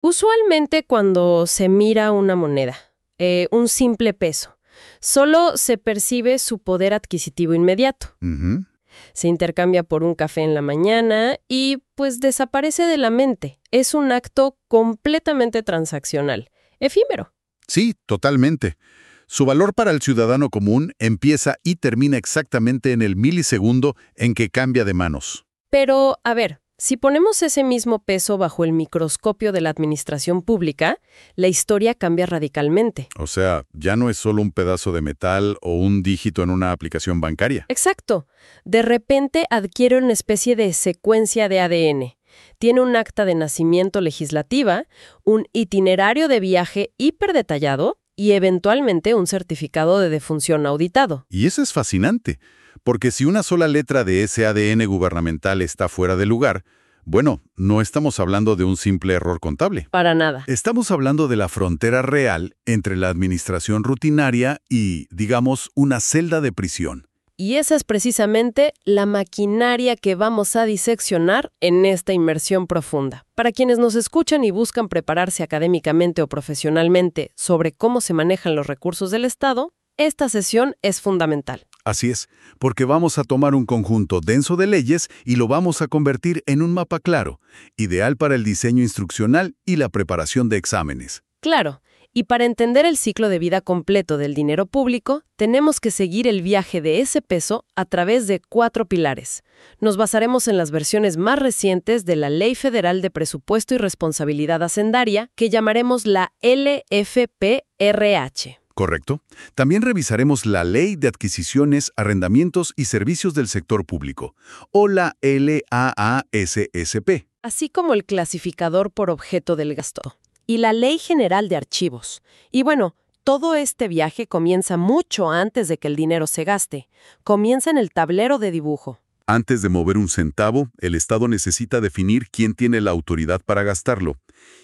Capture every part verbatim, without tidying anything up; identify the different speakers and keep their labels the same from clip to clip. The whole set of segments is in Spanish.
Speaker 1: Usualmente cuando se mira una moneda, eh, un simple peso, solo se percibe su poder adquisitivo inmediato.
Speaker 2: Ujú.
Speaker 1: Se intercambia por un café en la mañana y pues desaparece de la mente. Es un acto completamente transaccional, efímero.
Speaker 2: Sí, totalmente. Su valor para el ciudadano común empieza y termina exactamente en el milisegundo en que cambia de manos.
Speaker 1: Pero, a ver, si ponemos ese mismo peso bajo el microscopio de la administración pública, la historia cambia radicalmente.
Speaker 2: O sea, ya no es solo un pedazo de metal o un dígito en una aplicación bancaria.
Speaker 1: Exacto. De repente adquiere una especie de secuencia de A D N. Tiene un acta de nacimiento legislativa, un itinerario de viaje hiperdetallado y eventualmente un certificado de defunción auditado.
Speaker 2: Y eso es fascinante, porque si una sola letra de ese A D N gubernamental está fuera de lugar, bueno, no estamos hablando de un simple error contable.
Speaker 1: Para nada.
Speaker 2: Estamos hablando de la frontera real entre la administración rutinaria y, digamos, una celda de prisión.
Speaker 1: Y esa es precisamente la maquinaria que vamos a diseccionar en esta inmersión profunda. Para quienes nos escuchan y buscan prepararse académicamente o profesionalmente sobre cómo se manejan los recursos del Estado, esta sesión es fundamental.
Speaker 2: Así es, porque vamos a tomar un conjunto denso de leyes y lo vamos a convertir en un mapa claro, ideal para el diseño instruccional y la preparación de exámenes.
Speaker 1: Claro. Y para entender el ciclo de vida completo del dinero público, tenemos que seguir el viaje de ese peso a través de cuatro pilares. Nos basaremos en las versiones más recientes de la Ley Federal de Presupuesto y Responsabilidad Hacendaria, que llamaremos la L F P R H.
Speaker 2: ¿Correcto? También revisaremos la Ley de Adquisiciones, Arrendamientos y Servicios del Sector Público, o la L A A S S P.
Speaker 1: Así como el clasificador por objeto del gasto. Y la Ley General de Archivos. Y bueno, todo este viaje comienza mucho antes de que el dinero se gaste. Comienza en el tablero de dibujo.
Speaker 2: Antes de mover un centavo, el Estado necesita definir quién tiene la autoridad para gastarlo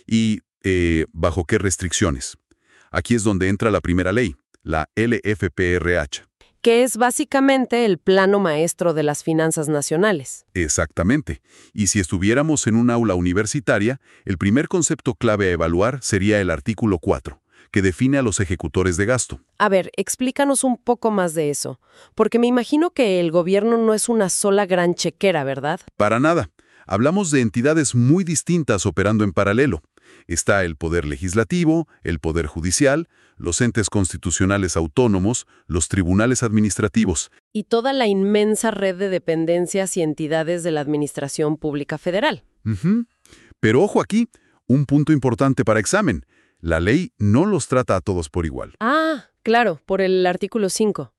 Speaker 2: y eh, bajo qué restricciones. Aquí es donde entra la primera ley, la L F P R H.
Speaker 1: Que es básicamente el plano maestro de las finanzas nacionales.
Speaker 2: Exactamente. Y si estuviéramos en un aula universitaria, el primer concepto clave a evaluar sería el artículo cuatro, que define a los ejecutores de gasto.
Speaker 1: A ver, explícanos un poco más de eso, porque me imagino que el gobierno no es una sola gran chequera, ¿verdad?
Speaker 2: Para nada. Hablamos de entidades muy distintas operando en paralelo. Está el Poder Legislativo, el Poder Judicial, los entes constitucionales autónomos, los tribunales administrativos.
Speaker 1: Y toda la inmensa red de dependencias y entidades de la Administración Pública Federal.
Speaker 2: Uh-huh. Pero ojo aquí, un punto importante para examen. La ley no los trata a todos por igual.
Speaker 1: Ah, claro, por el artículo cinco.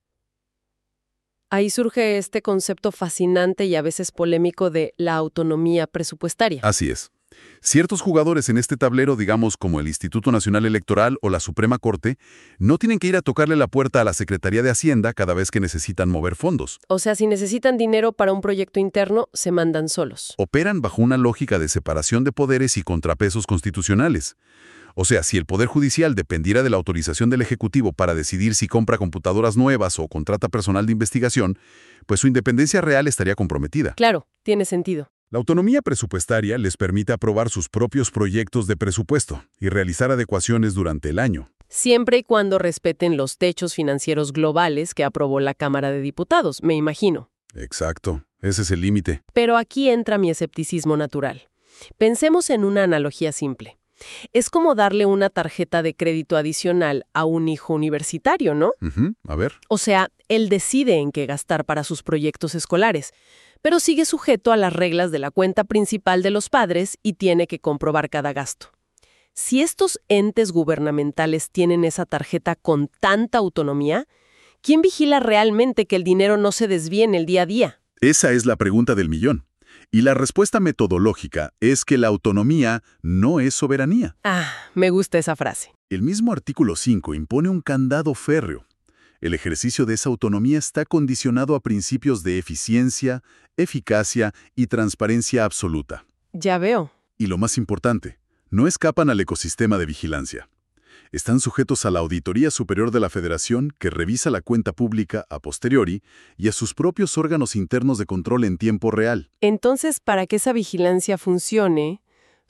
Speaker 1: Ahí surge este concepto fascinante y a veces polémico de la autonomía presupuestaria.
Speaker 2: Así es. Ciertos jugadores en este tablero, digamos como el Instituto Nacional Electoral o la Suprema Corte, no tienen que ir a tocarle la puerta a la Secretaría de Hacienda cada vez que necesitan mover fondos.
Speaker 1: O sea, si necesitan dinero para un proyecto interno, se mandan solos.
Speaker 2: Operan bajo una lógica de separación de poderes y contrapesos constitucionales. O sea, si el Poder Judicial dependiera de la autorización del Ejecutivo para decidir si compra computadoras nuevas o contrata personal de investigación, pues su independencia real estaría comprometida.
Speaker 1: Claro, tiene sentido.
Speaker 2: La autonomía presupuestaria les permite aprobar sus propios proyectos de presupuesto y realizar adecuaciones durante el año.
Speaker 1: Siempre y cuando respeten los techos financieros globales que aprobó la Cámara de Diputados, me imagino.
Speaker 2: Exacto, ese es el límite.
Speaker 1: Pero aquí entra mi escepticismo natural. Pensemos en una analogía simple. Es como darle una tarjeta de crédito adicional a un hijo universitario, ¿no?
Speaker 2: Uh-huh. A ver.
Speaker 1: O sea, él decide en qué gastar para sus proyectos escolares, pero sigue sujeto a las reglas de la cuenta principal de los padres y tiene que comprobar cada gasto. Si estos entes gubernamentales tienen esa tarjeta con tanta autonomía, ¿quién vigila realmente que el dinero no se desvíe en el día a día?
Speaker 2: Esa es la pregunta del millón. Y la respuesta metodológica es que la autonomía no es soberanía.
Speaker 1: Ah, me gusta esa frase.
Speaker 2: El mismo artículo cinco impone un candado férreo. El ejercicio de esa autonomía está condicionado a principios de eficiencia, eficacia y transparencia absoluta.
Speaker 1: Ya veo.
Speaker 2: Y lo más importante, no escapan al ecosistema de vigilancia. Están sujetos a la Auditoría Superior de la Federación, que revisa la cuenta pública a posteriori, y a sus propios órganos internos de control en tiempo real.
Speaker 1: Entonces, para que esa vigilancia funcione,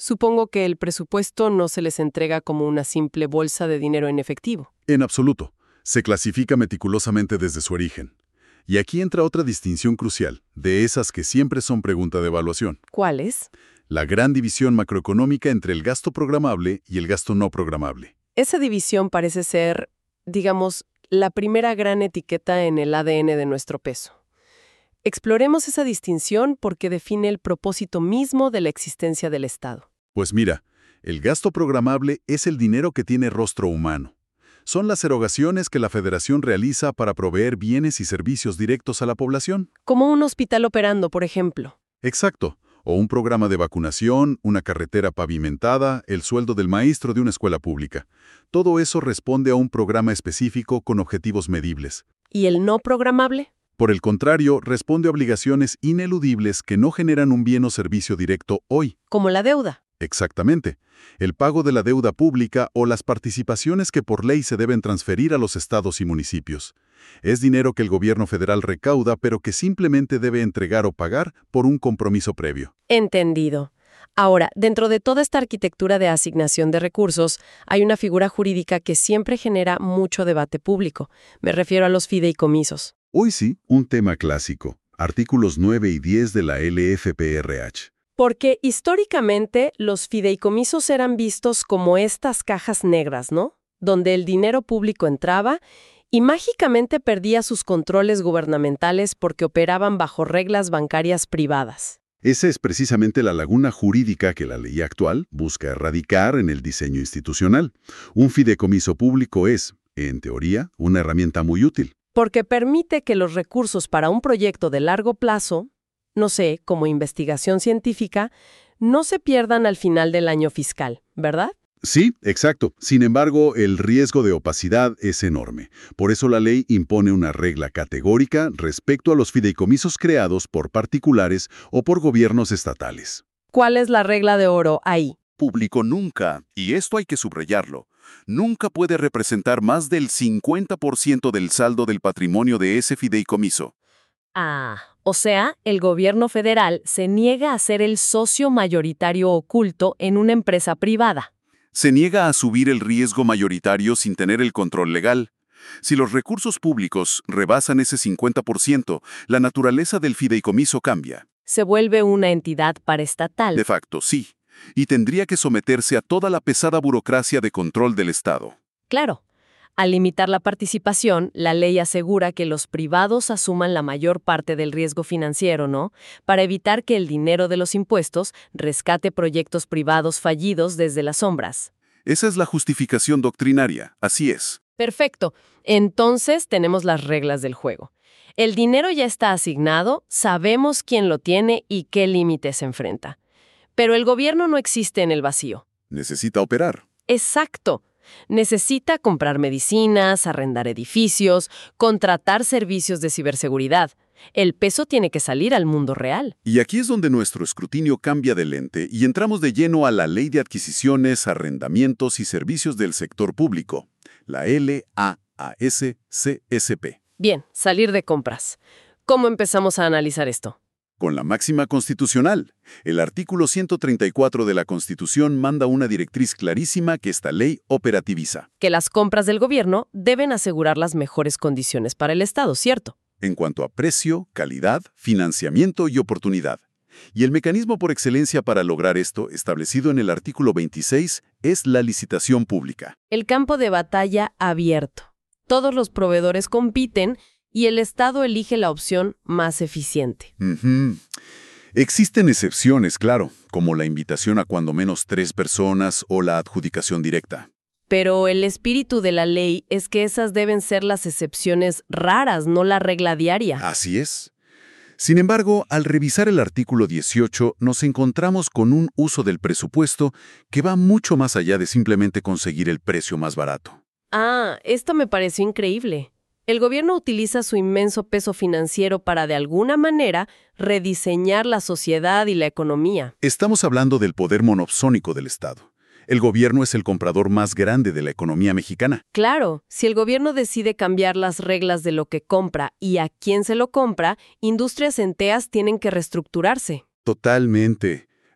Speaker 1: Supongo que el presupuesto no se les entrega como una simple bolsa de dinero en efectivo.
Speaker 2: En absoluto. Se clasifica meticulosamente desde su origen. Y aquí entra otra distinción crucial, de esas que siempre son pregunta de evaluación.
Speaker 1: ¿Cuál es?
Speaker 2: La gran división macroeconómica entre el gasto programable y el gasto no programable.
Speaker 1: Esa división parece ser, digamos, la primera gran etiqueta en el A D N de nuestro peso. Exploremos esa distinción porque define el propósito mismo de la existencia del Estado.
Speaker 2: Pues mira, el gasto programable es el dinero que tiene rostro humano. Son las erogaciones que la Federación realiza para proveer bienes y servicios directos a la población.
Speaker 1: Como un hospital operando, por ejemplo.
Speaker 2: Exacto. O un programa de vacunación, una carretera pavimentada, el sueldo del maestro de una escuela pública. Todo eso responde a un programa específico con objetivos medibles.
Speaker 1: ¿Y el no programable?
Speaker 2: Por el contrario, responde a obligaciones ineludibles que no generan un bien o servicio directo hoy.
Speaker 1: Como la deuda.
Speaker 2: Exactamente. El pago de la deuda pública o las participaciones que por ley se deben transferir a los estados y municipios. Es dinero que el gobierno federal recauda, pero que simplemente debe entregar o pagar por un compromiso previo.
Speaker 1: Entendido. Ahora, dentro de toda esta arquitectura de asignación de recursos, hay una figura jurídica que siempre genera mucho debate público. Me refiero a los fideicomisos.
Speaker 2: Hoy sí, un tema clásico. Artículos nueve y diez de la L F P R H.
Speaker 1: Porque históricamente los fideicomisos eran vistos como estas cajas negras, ¿no? Donde el dinero público entraba y mágicamente perdía sus controles gubernamentales porque operaban bajo reglas bancarias privadas.
Speaker 2: Esa es precisamente la laguna jurídica que la ley actual busca erradicar en el diseño institucional. Un fideicomiso público es, en teoría, una herramienta muy útil.
Speaker 1: Porque permite que los recursos para un proyecto de largo plazo, no sé, como investigación científica, no se pierdan al final del año fiscal, ¿verdad?
Speaker 2: Sí, exacto. Sin embargo, el riesgo de opacidad es enorme. Por eso la ley impone una regla categórica respecto a los fideicomisos creados por particulares o por gobiernos estatales.
Speaker 1: ¿Cuál es la regla de oro ahí?
Speaker 3: Público nunca, y esto hay que subrayarlo, nunca puede representar más del cincuenta por ciento del saldo del patrimonio de ese fideicomiso.
Speaker 1: Ah, o sea, el gobierno federal se niega a ser el socio mayoritario oculto en una empresa privada.
Speaker 3: Se niega a asumir el riesgo mayoritario sin tener el control legal. Si los recursos públicos rebasan ese cincuenta por ciento, la naturaleza del fideicomiso cambia.
Speaker 1: Se vuelve una entidad paraestatal.
Speaker 3: De facto, sí. Y tendría que someterse a toda la pesada burocracia de control del Estado.
Speaker 1: Claro. Al limitar la participación, la ley asegura que los privados asuman la mayor parte del riesgo financiero, ¿no? Para evitar que el dinero de los impuestos rescate proyectos privados fallidos desde las sombras.
Speaker 3: Esa es la justificación doctrinaria, así es.
Speaker 1: Perfecto. Entonces tenemos las reglas del juego. El dinero ya está asignado, sabemos quién lo tiene y qué límites se enfrenta. Pero el gobierno no existe en el vacío.
Speaker 3: Necesita operar.
Speaker 1: Exacto. Necesita comprar medicinas, arrendar edificios, contratar servicios de ciberseguridad. El peso tiene que salir al mundo real.
Speaker 3: Y aquí es donde nuestro escrutinio cambia de lente y entramos de lleno a la Ley de Adquisiciones, Arrendamientos y Servicios del Sector Público, la L A A S C S P.
Speaker 1: Bien, salir de compras. ¿Cómo empezamos a analizar esto?
Speaker 3: Con la máxima constitucional. El artículo ciento treinta y cuatro de la Constitución manda una directriz clarísima que esta ley operativiza.
Speaker 1: Que las compras del gobierno deben asegurar las mejores condiciones para el Estado, ¿cierto?
Speaker 3: En cuanto a precio, calidad, financiamiento y oportunidad. Y el mecanismo por excelencia para lograr esto, establecido en el artículo veintiséis, es la licitación pública.
Speaker 1: El campo de batalla abierto. Todos los proveedores compiten y el Estado elige la opción más eficiente.
Speaker 3: Uh-huh. Existen excepciones, claro, como la invitación a cuando menos tres personas o la adjudicación directa.
Speaker 1: Pero el espíritu de la ley es que esas deben ser las excepciones raras, no la regla diaria.
Speaker 3: Así es. Sin embargo, al revisar el artículo dieciocho, nos encontramos con un uso del presupuesto que va mucho más allá de simplemente conseguir el precio más barato.
Speaker 1: Ah, esto me pareció increíble. El gobierno utiliza su inmenso peso financiero para, de alguna manera, rediseñar la sociedad y la economía.
Speaker 3: Estamos hablando del poder monopsónico del Estado. El gobierno es el comprador más grande de la economía mexicana.
Speaker 1: Claro, si el gobierno decide cambiar las reglas de lo que compra y a quién se lo compra, industrias enteras tienen que reestructurarse.
Speaker 3: Totalmente.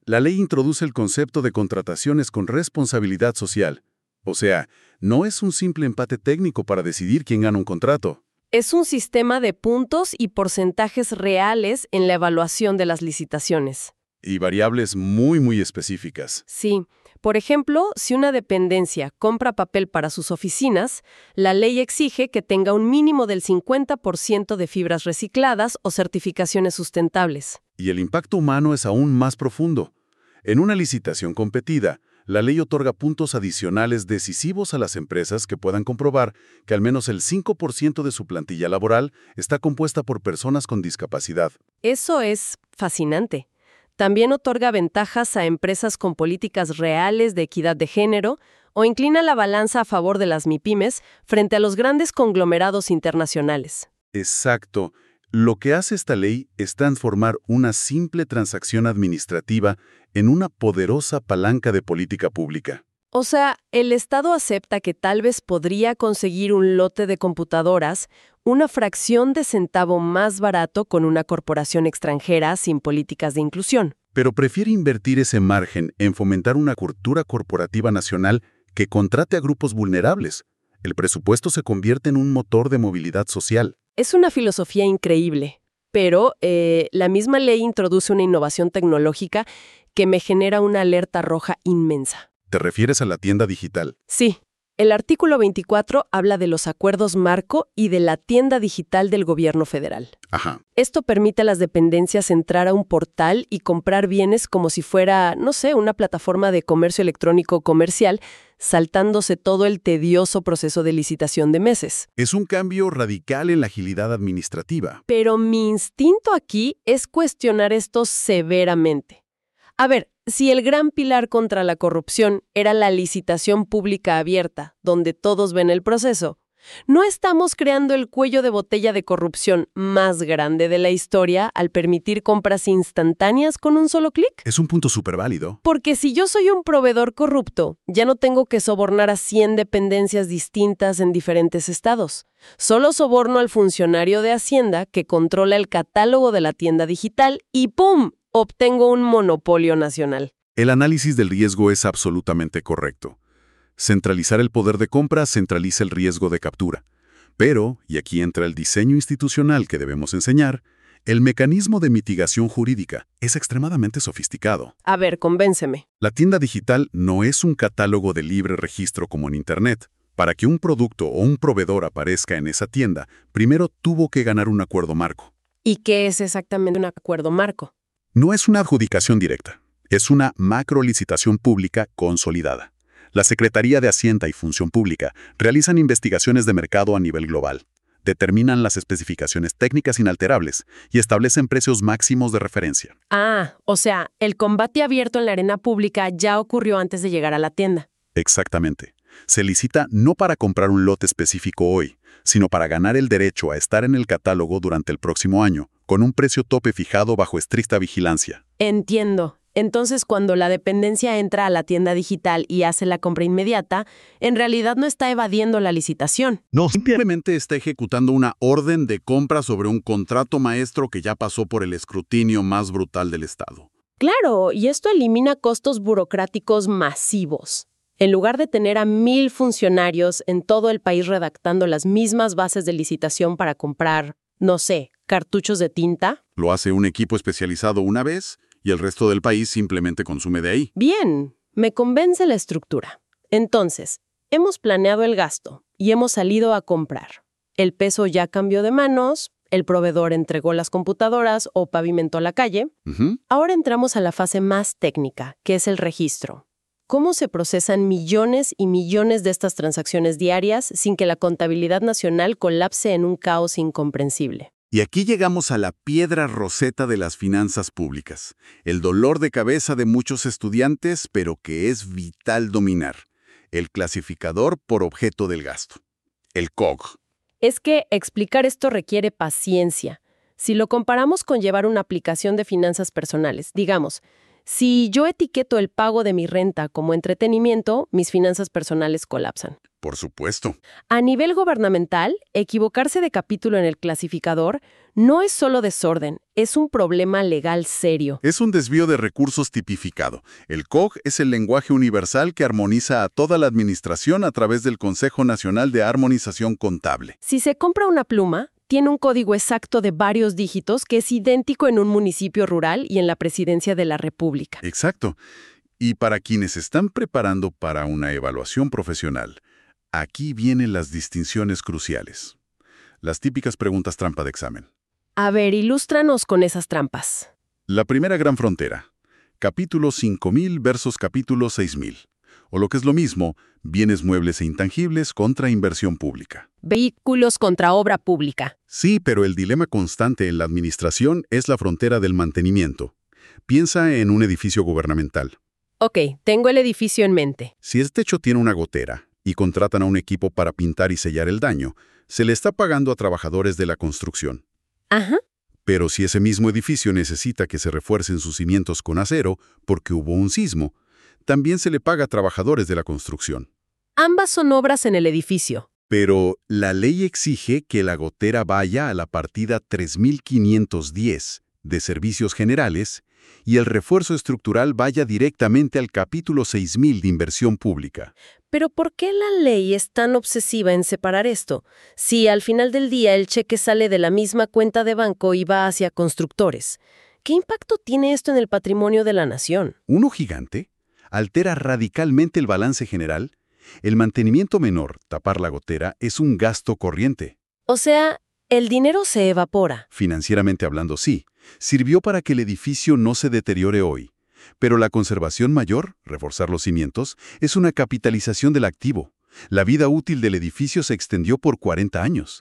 Speaker 3: La ley introduce el concepto de contrataciones con responsabilidad social. O sea, no es un simple empate técnico para decidir quién gana un contrato.
Speaker 1: Es un sistema de puntos y porcentajes reales en la evaluación de las licitaciones.
Speaker 3: Y variables muy, muy específicas.
Speaker 1: Sí. Por ejemplo, si una dependencia compra papel para sus oficinas, la ley exige que tenga un mínimo del cincuenta por ciento de fibras recicladas o certificaciones sustentables.
Speaker 3: Y el impacto humano es aún más profundo. En una licitación competida, la ley otorga puntos adicionales decisivos a las empresas que puedan comprobar que al menos el cinco por ciento de su plantilla laboral está compuesta por personas con discapacidad.
Speaker 1: Eso es fascinante. También otorga ventajas a empresas con políticas reales de equidad de género o inclina la balanza a favor de las MIPYMES frente a los grandes conglomerados internacionales.
Speaker 3: Exacto. Lo que hace esta ley es transformar una simple transacción administrativa en una poderosa palanca de política pública.
Speaker 1: O sea, el Estado acepta que tal vez podría conseguir un lote de computadoras, una fracción de centavo más barato con una corporación extranjera sin políticas de inclusión.
Speaker 3: Pero prefiere invertir ese margen en fomentar una cultura corporativa nacional que contrate a grupos vulnerables. El presupuesto se convierte en un motor de movilidad social.
Speaker 1: Es una filosofía increíble, pero eh, la misma ley introduce una innovación tecnológica que me genera una alerta roja inmensa.
Speaker 3: ¿Te refieres a la tienda digital?
Speaker 1: Sí. El artículo veinticuatro habla de los acuerdos marco y de la tienda digital del gobierno federal.
Speaker 3: Ajá.
Speaker 1: Esto permite a las dependencias entrar a un portal y comprar bienes como si fuera, no sé, una plataforma de comercio electrónico comercial, saltándose todo el tedioso proceso de licitación de meses.
Speaker 3: Es un cambio radical en la agilidad administrativa.
Speaker 1: Pero mi instinto aquí es cuestionar esto severamente. A ver, si el gran pilar contra la corrupción era la licitación pública abierta, donde todos ven el proceso, ¿no estamos creando el cuello de botella de corrupción más grande de la historia al permitir compras instantáneas con un solo clic?
Speaker 3: Es un punto súper válido.
Speaker 1: Porque si yo soy un proveedor corrupto, ya no tengo que sobornar a cien dependencias distintas en diferentes estados. Solo soborno al funcionario de Hacienda que controla el catálogo de la tienda digital y ¡pum!, obtengo un monopolio nacional.
Speaker 3: El análisis del riesgo es absolutamente correcto. Centralizar el poder de compra centraliza el riesgo de captura. Pero, y aquí entra el diseño institucional que debemos enseñar, el mecanismo de mitigación jurídica es extremadamente sofisticado.
Speaker 1: A ver, convénceme.
Speaker 3: La tienda digital no es un catálogo de libre registro como en Internet. Para que un producto o un proveedor aparezca en esa tienda, primero tuvo que ganar un acuerdo marco.
Speaker 1: ¿Y qué es exactamente un acuerdo marco?
Speaker 3: No es una adjudicación directa, es una macrolicitación pública consolidada. La Secretaría de Hacienda y Función Pública realizan investigaciones de mercado a nivel global, determinan las especificaciones técnicas inalterables y establecen precios máximos de referencia.
Speaker 1: Ah, o sea, el combate abierto en la arena pública ya ocurrió antes de llegar a la tienda.
Speaker 3: Exactamente. Se licita no para comprar un lote específico hoy, sino para ganar el derecho a estar en el catálogo durante el próximo año, con un precio tope fijado bajo estricta vigilancia.
Speaker 1: Entiendo. Entonces, cuando la dependencia entra a la tienda digital y hace la compra inmediata, en realidad no está evadiendo la licitación.
Speaker 3: No, simplemente está ejecutando una orden de compra sobre un contrato maestro que ya pasó por el escrutinio más brutal del Estado.
Speaker 1: Claro, y esto elimina costos burocráticos masivos. En lugar de tener a mil funcionarios en todo el país redactando las mismas bases de licitación para comprar, no sé, cartuchos de tinta.
Speaker 3: Lo hace un equipo especializado una vez y el resto del país simplemente consume de ahí.
Speaker 1: Bien, me convence la estructura. Entonces, hemos planeado el gasto y hemos salido a comprar. El peso ya cambió de manos, el proveedor entregó las computadoras o pavimentó la calle.
Speaker 3: Uh-huh.
Speaker 1: Ahora entramos a la fase más técnica, que es el registro. ¿Cómo se procesan millones y millones de estas transacciones diarias sin que la contabilidad nacional colapse en un caos incomprensible?
Speaker 3: Y aquí llegamos a la piedra roseta de las finanzas públicas, el dolor de cabeza de muchos estudiantes, pero que es vital dominar, el clasificador por objeto del gasto, el C O G.
Speaker 1: Es que explicar esto requiere paciencia. Si lo comparamos con llevar una aplicación de finanzas personales, digamos, si yo etiqueto el pago de mi renta como entretenimiento, mis finanzas personales colapsan.
Speaker 2: Por supuesto.
Speaker 1: A nivel gubernamental, equivocarse de capítulo en el clasificador no es solo desorden, es un problema legal serio.
Speaker 2: Es un desvío de recursos tipificado. El C O G es el lenguaje universal que armoniza a toda la administración a través del Consejo Nacional de Armonización Contable.
Speaker 1: Si se compra una pluma, tiene un código exacto de varios dígitos que es idéntico en un municipio rural y en la Presidencia de la República.
Speaker 2: Exacto. Y para quienes están preparando para una evaluación profesional, aquí vienen las distinciones cruciales. Las típicas preguntas trampa de examen.
Speaker 1: A ver, ilústranos con esas trampas.
Speaker 2: La primera gran frontera. Capítulo cinco mil versus capítulo seis mil. O lo que es lo mismo, bienes muebles e intangibles contra inversión pública.
Speaker 1: Vehículos contra obra pública.
Speaker 2: Sí, pero el dilema constante en la administración es la frontera del mantenimiento. Piensa en un edificio gubernamental.
Speaker 1: Ok, tengo el edificio en mente.
Speaker 2: Si el techo tiene una gotera y contratan a un equipo para pintar y sellar el daño, se le está pagando a trabajadores de la construcción.
Speaker 1: Ajá.
Speaker 2: Pero si ese mismo edificio necesita que se refuercen sus cimientos con acero porque hubo un sismo, también se le paga a trabajadores de la construcción.
Speaker 1: Ambas son obras en el edificio.
Speaker 2: Pero la ley exige que la gotera vaya a la partida tres mil quinientos diez de Servicios Generales y el refuerzo estructural vaya directamente al capítulo seis mil de Inversión Pública.
Speaker 1: Pero ¿por qué la ley es tan obsesiva en separar esto? Si al final del día el cheque sale de la misma cuenta de banco y va hacia constructores. ¿Qué impacto tiene esto en el patrimonio de la nación?
Speaker 2: Uno gigante altera radicalmente el balance general. El mantenimiento menor, tapar la gotera, es un gasto corriente.
Speaker 1: O sea, el dinero se evapora.
Speaker 2: Financieramente hablando, sí. Sirvió para que el edificio no se deteriore hoy. Pero la conservación mayor, reforzar los cimientos, es una capitalización del activo. La vida útil del edificio se extendió por cuarenta años.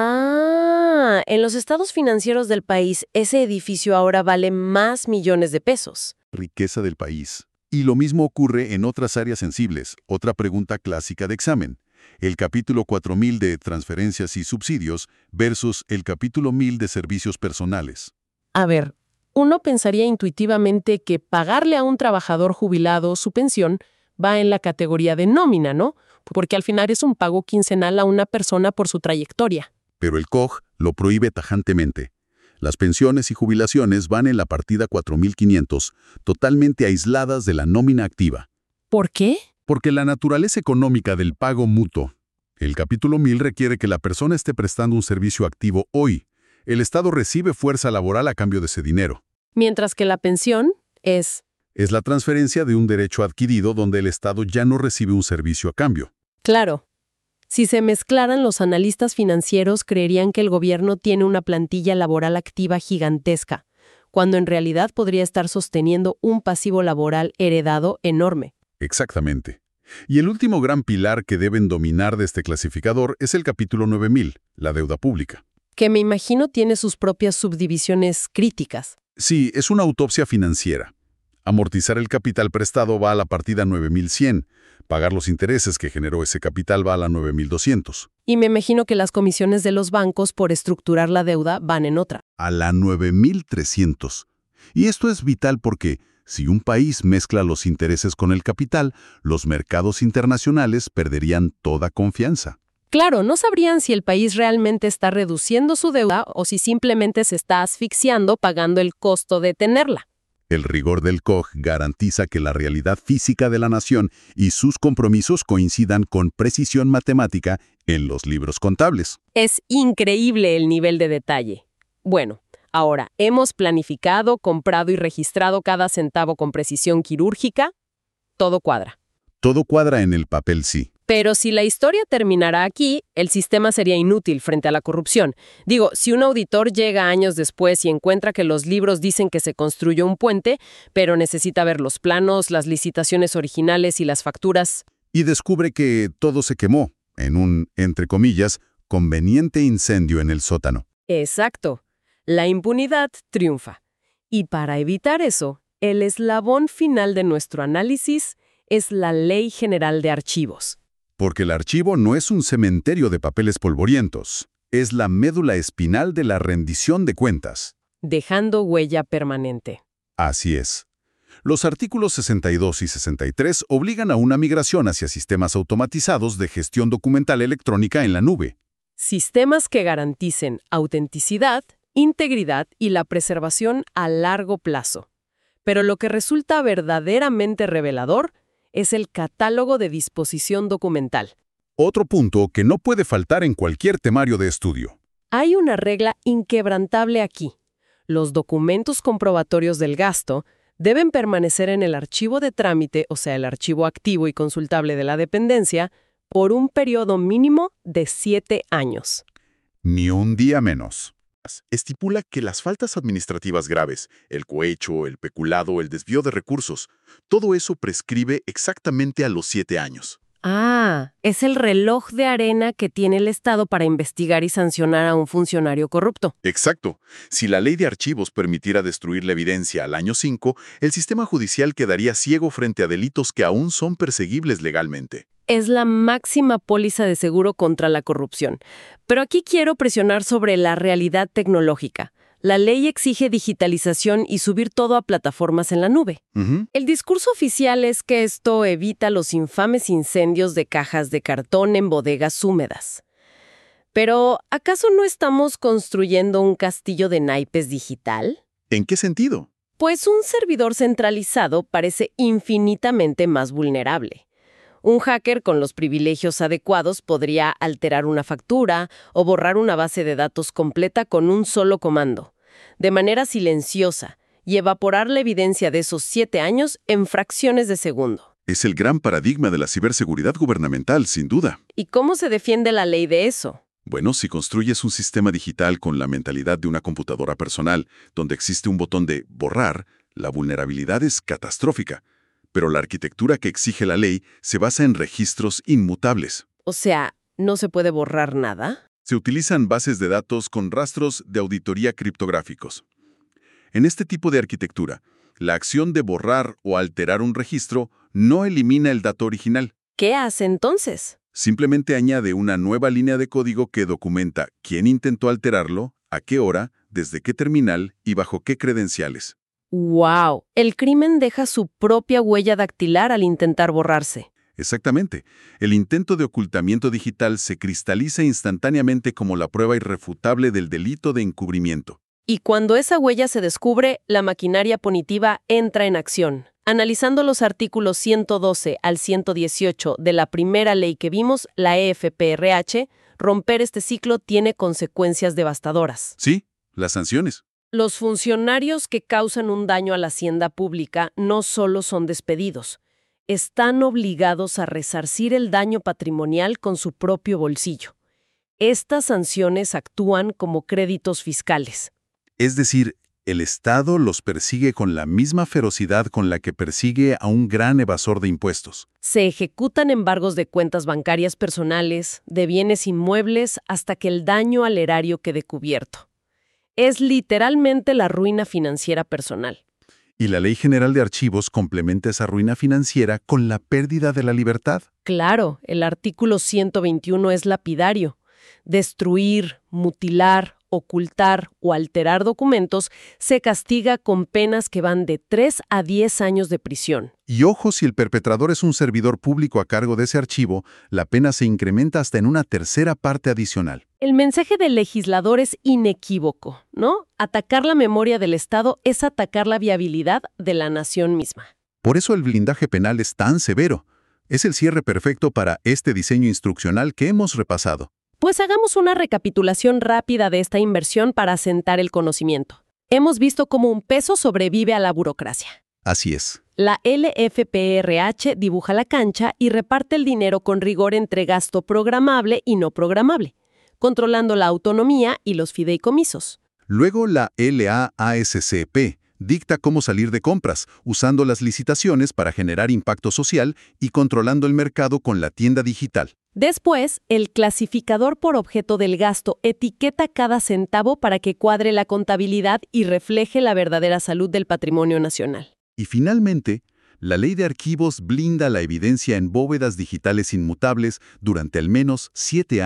Speaker 1: Ah, en los estados financieros del país, ese edificio ahora vale más millones de pesos.
Speaker 2: Riqueza del país. Y lo mismo ocurre en otras áreas sensibles. Otra pregunta clásica de examen. El capítulo cuatro mil de transferencias y subsidios versus el capítulo mil de servicios personales.
Speaker 1: A ver, uno pensaría intuitivamente que pagarle a un trabajador jubilado su pensión va en la categoría de nómina, ¿no? Porque al final es un pago quincenal a una persona por su trayectoria.
Speaker 2: Pero el C O G lo prohíbe tajantemente. Las pensiones y jubilaciones van en la partida cuatro mil quinientos, totalmente aisladas de la nómina activa.
Speaker 1: ¿Por qué?
Speaker 2: Porque la naturaleza económica del pago mutuo. El capítulo mil requiere que la persona esté prestando un servicio activo hoy. El Estado recibe fuerza laboral a cambio de ese dinero.
Speaker 1: Mientras que la pensión es...
Speaker 2: Es la transferencia de un derecho adquirido donde el Estado ya no recibe un servicio a cambio.
Speaker 1: Claro. Si se mezclaran, los analistas financieros creerían que el gobierno tiene una plantilla laboral activa gigantesca, cuando en realidad podría estar sosteniendo un pasivo laboral heredado enorme.
Speaker 2: Exactamente. Y el último gran pilar que deben dominar de este clasificador es el capítulo nueve mil, la deuda pública.
Speaker 1: Que me imagino tiene sus propias subdivisiones críticas.
Speaker 2: Sí, es una autopsia financiera. Amortizar el capital prestado va a la partida nueve mil cien. Pagar los intereses que generó ese capital va a la nueve mil doscientos.
Speaker 1: Y me imagino que las comisiones de los bancos por estructurar la deuda van en otra.
Speaker 2: A la nueve mil trescientos. Y esto es vital porque, si un país mezcla los intereses con el capital, los mercados internacionales perderían toda confianza.
Speaker 1: Claro, no sabrían si el país realmente está reduciendo su deuda o si simplemente se está asfixiando pagando el costo de tenerla.
Speaker 2: El rigor del C O G garantiza que la realidad física de la nación y sus compromisos coincidan con precisión matemática en los libros contables.
Speaker 1: Es increíble el nivel de detalle. Bueno, ahora, hemos planificado, comprado y registrado cada centavo con precisión quirúrgica. Todo cuadra.
Speaker 2: Todo cuadra en el papel, sí.
Speaker 1: Pero si la historia terminara aquí, el sistema sería inútil frente a la corrupción. Digo, si un auditor llega años después y encuentra que los libros dicen que se construyó un puente, pero necesita ver los planos, las licitaciones originales y las facturas.
Speaker 2: Y descubre que todo se quemó, en un, entre comillas, conveniente incendio en el sótano.
Speaker 1: Exacto. La impunidad triunfa. Y para evitar eso, el eslabón final de nuestro análisis es la Ley General de Archivos.
Speaker 2: Porque el archivo no es un cementerio de papeles polvorientos, es la médula espinal de la rendición de cuentas.
Speaker 1: Dejando huella permanente.
Speaker 2: Así es. Los artículos sesenta y dos y sesenta y tres obligan a una migración hacia sistemas automatizados de gestión documental electrónica en la nube.
Speaker 1: Sistemas que garanticen autenticidad, integridad y la preservación a largo plazo. Pero lo que resulta verdaderamente revelador es el catálogo de disposición documental.
Speaker 2: Otro punto que no puede faltar en cualquier temario de estudio.
Speaker 1: Hay una regla inquebrantable aquí. Los documentos comprobatorios del gasto deben permanecer en el archivo de trámite, o sea, el archivo activo y consultable de la dependencia, por un periodo mínimo de siete años.
Speaker 2: Ni un día menos.
Speaker 3: Estipula que las faltas administrativas graves, el cohecho, el peculado, el desvío de recursos, todo eso prescribe exactamente a los siete años.
Speaker 1: Ah, es el reloj de arena que tiene el Estado para investigar y sancionar a un funcionario corrupto.
Speaker 3: Exacto. Si la ley de archivos permitiera destruir la evidencia al año cinco, el sistema judicial quedaría ciego frente a delitos que aún son perseguibles legalmente.
Speaker 1: Es la máxima póliza de seguro contra la corrupción. Pero aquí quiero presionar sobre la realidad tecnológica. La ley exige digitalización y subir todo a plataformas en la nube.
Speaker 3: Uh-huh.
Speaker 1: El discurso oficial es que esto evita los infames incendios de cajas de cartón en bodegas húmedas. Pero, ¿acaso no estamos construyendo un castillo de naipes digital?
Speaker 3: ¿En qué sentido?
Speaker 1: Pues un servidor centralizado parece infinitamente más vulnerable. Un hacker con los privilegios adecuados podría alterar una factura o borrar una base de datos completa con un solo comando, de manera silenciosa, y evaporar la evidencia de esos siete años en fracciones de segundo.
Speaker 3: Es el gran paradigma de la ciberseguridad gubernamental, sin duda.
Speaker 1: ¿Y cómo se defiende la ley de eso?
Speaker 3: Bueno, si construyes un sistema digital con la mentalidad de una computadora personal, donde existe un botón de borrar, la vulnerabilidad es catastrófica. Pero la arquitectura que exige la ley se basa en registros inmutables.
Speaker 1: O sea, ¿no se puede borrar nada?
Speaker 3: Se utilizan bases de datos con rastros de auditoría criptográficos. En este tipo de arquitectura, la acción de borrar o alterar un registro no elimina el dato original.
Speaker 1: ¿Qué hace entonces?
Speaker 3: Simplemente añade una nueva línea de código que documenta quién intentó alterarlo, a qué hora, desde qué terminal y bajo qué credenciales.
Speaker 1: ¡Wow! El crimen deja su propia huella dactilar al intentar borrarse.
Speaker 3: Exactamente. El intento de ocultamiento digital se cristaliza instantáneamente como la prueba irrefutable del delito de encubrimiento.
Speaker 1: Y cuando esa huella se descubre, la maquinaria punitiva entra en acción. Analizando los artículos ciento doce al ciento dieciocho de la primera ley que vimos, la E F P R H, romper este ciclo tiene consecuencias devastadoras.
Speaker 3: Sí, las sanciones.
Speaker 1: Los funcionarios que causan un daño a la hacienda pública no solo son despedidos, están obligados a resarcir el daño patrimonial con su propio bolsillo. Estas sanciones actúan como créditos fiscales.
Speaker 2: Es decir, el Estado los persigue con la misma ferocidad con la que persigue a un gran evasor de impuestos.
Speaker 1: Se ejecutan embargos de cuentas bancarias personales, de bienes inmuebles, hasta que el daño al erario quede cubierto. Es literalmente la ruina financiera personal.
Speaker 2: Y la Ley General de Archivos complementa esa ruina financiera con la pérdida de la libertad.
Speaker 1: Claro, el artículo ciento veintiuno es lapidario. Destruir, mutilar, ocultar o alterar documentos se castiga con penas que van de tres a diez años de prisión.
Speaker 2: Y ojo, si el perpetrador es un servidor público a cargo de ese archivo, la pena se incrementa hasta en una tercera parte adicional.
Speaker 1: El mensaje del legislador es inequívoco, ¿no? Atacar la memoria del Estado es atacar la viabilidad de la nación misma.
Speaker 2: Por eso el blindaje penal es tan severo. Es el cierre perfecto para este diseño instruccional que hemos repasado.
Speaker 1: Pues hagamos una recapitulación rápida de esta inversión para asentar el conocimiento. Hemos visto cómo un peso sobrevive a la burocracia.
Speaker 2: Así es.
Speaker 1: La L F P R H dibuja la cancha y reparte el dinero con rigor entre gasto programable y no programable, controlando la autonomía y los fideicomisos.
Speaker 2: Luego la L A A S C P dicta cómo salir de compras, usando las licitaciones para generar impacto social y controlando el mercado con la tienda digital.
Speaker 1: Después, el clasificador por objeto del gasto etiqueta cada centavo para que cuadre la contabilidad y refleje la verdadera salud del patrimonio nacional.
Speaker 2: Y finalmente, la Ley de Archivos blinda la evidencia en bóvedas digitales inmutables durante al menos siete años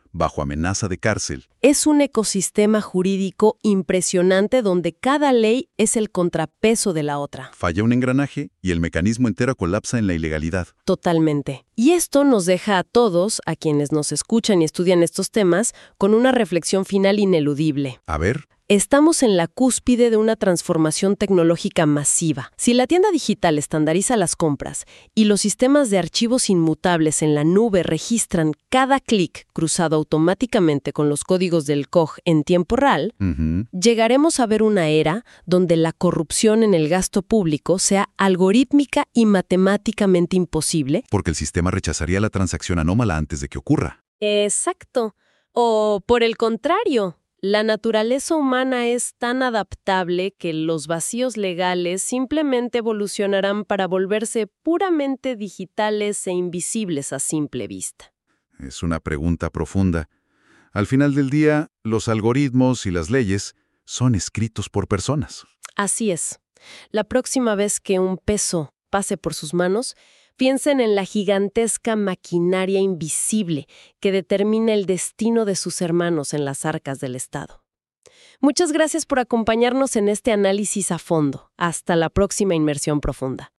Speaker 2: bajo amenaza de cárcel.
Speaker 1: Es un ecosistema jurídico impresionante donde cada ley es el contrapeso de la otra.
Speaker 2: Falla un engranaje y el mecanismo entero colapsa en la ilegalidad.
Speaker 1: Totalmente. Y esto nos deja a todos, a quienes nos escuchan y estudian estos temas, con una reflexión final ineludible.
Speaker 2: A ver.
Speaker 1: Estamos en la cúspide de una transformación tecnológica masiva. Si la tienda digital estandariza las compras y los sistemas de archivos inmutables en la nube registran cada clic cruzado automáticamente con los códigos del C O G en tiempo real,
Speaker 2: Uh-huh.
Speaker 1: llegaremos a ver una era donde la corrupción en el gasto público sea algorítmica y matemáticamente imposible.
Speaker 2: Porque el sistema rechazaría la transacción anómala antes de que ocurra.
Speaker 1: Exacto. O, por el contrario, la naturaleza humana es tan adaptable que los vacíos legales simplemente evolucionarán para volverse puramente digitales e invisibles a simple vista.
Speaker 2: Es una pregunta profunda. Al final del día, los algoritmos y las leyes son escritos por personas.
Speaker 1: Así es. La próxima vez que un peso pase por sus manos, piensen en la gigantesca maquinaria invisible que determina el destino de sus hermanos en las arcas del Estado. Muchas gracias por acompañarnos en este análisis a fondo. Hasta la próxima inmersión profunda.